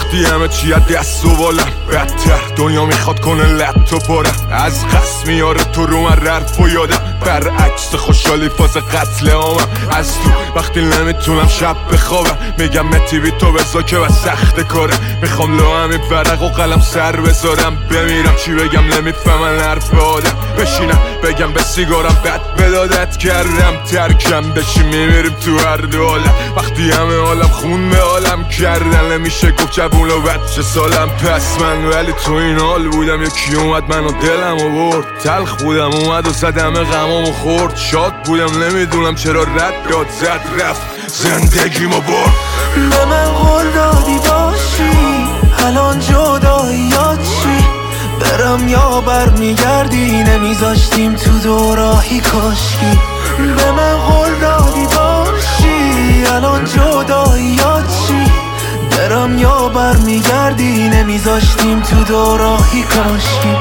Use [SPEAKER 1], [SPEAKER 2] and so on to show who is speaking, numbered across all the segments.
[SPEAKER 1] وقتی همه چی از دست و بالم بدتر دنیا میخواد کنه لط و پارم از قصد میاره تو رو من رفت و یادم برعکس خوشحالی فاز قتل عامم از تو وقتی نمیتونم شب بخوابم میگم متی بی تو بزا که و سخت کارم میخوام لو همین ورق و قلم سر بذارم بمیرم چی بگم نمیفهمن حرف آدم بشینم بگم به سیگارم بد بدادت کردم ترکم بشی میمیریم تو هر دو عالم وقتی همه عالم خون به عالم کردن نمیشه گفت جوون و بچه سالم پس من ولی تو این حال بودم یکی اومد منو دلم و برد تلخ بودم اومد و زدم غمامو خورد شاد بودم نمیدونم چرا رد داد زد رفت زندگیمو برد
[SPEAKER 2] به من قول دادی باشی الان جداییات چی برم یا برمیگردی نمیذاشتیم تو دوراهی کاشکی به من قول دادی باشی الان جداییات چی برم یا برمیگردی نمیذاشتیم تو دوراهی کاشکی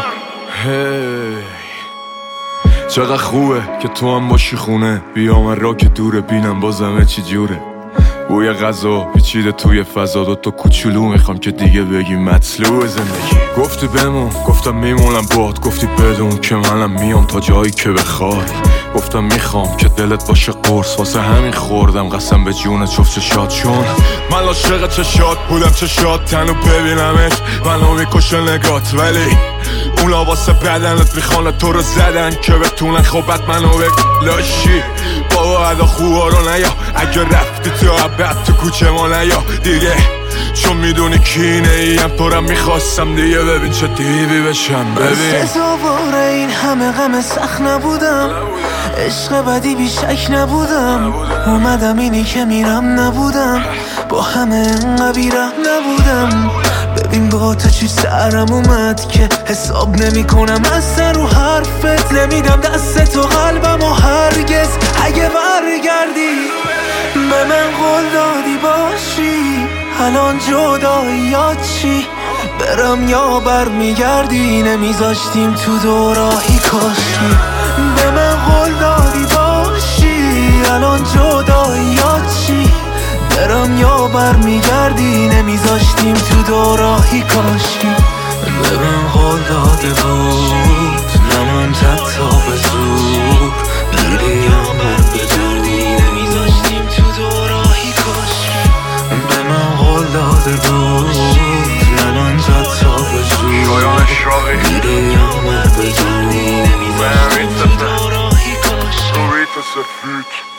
[SPEAKER 1] چقدر خوبه که تو هم باشی خونه بیا من را که دوره بینم بازمه چی جوره بوی غذا پیچیده توی فضا دوتا کوچولو میخوام که دیگه بگی مطلوب زندگی گفتی بمون گفتم میمونم باد گفتی بدون که منم میام تا جایی که بخوای گفتم میخوام که دلت باشه قرص واسه همین خوردم قسم به جون جفت چشات چون من عاشق چشات بودم چشات تنو ببینمت منو میکشه نگات ولی اونا واسه بدنت میخوانه تو رو زدن که بتونن خوبت منو بلاشی بابا ادا خوبا رو نیا اگه رفتی تو عبد تو کوچه ما نیا دیگه چون میدونی کینه ایم تو رو میخواستم دیگه ببین چه دیوی بشم ببین
[SPEAKER 2] سزاوار این همه غم سخت نبودم عشق بدی بیشک نبودم اومدم اینی که میرم نبودم با همه انقدر بیرم نبودم ببین با تو چی سرم اومد که حساب نمی کنم از سر رو حرفت نمیدم دست تو قلبم و هرگز اگه برگردی به من قول دادی باشی الان جداییات چی برم یا برمیگردی نمیذاشتیم تو دوراهی کاشی به من قول دادی باشی الان جداییات چی برم یا برمیگردی نمیذاشتیم تو دوراهی کاشکی به من قول داده بود نمون تا به زور بری یا برگردی نمیذاشتیم تو دوراهی کاشکی به من قول داده بود نمون تا به زور بری یا برگردی نمیذاشتیم تو دوراهی کاشکی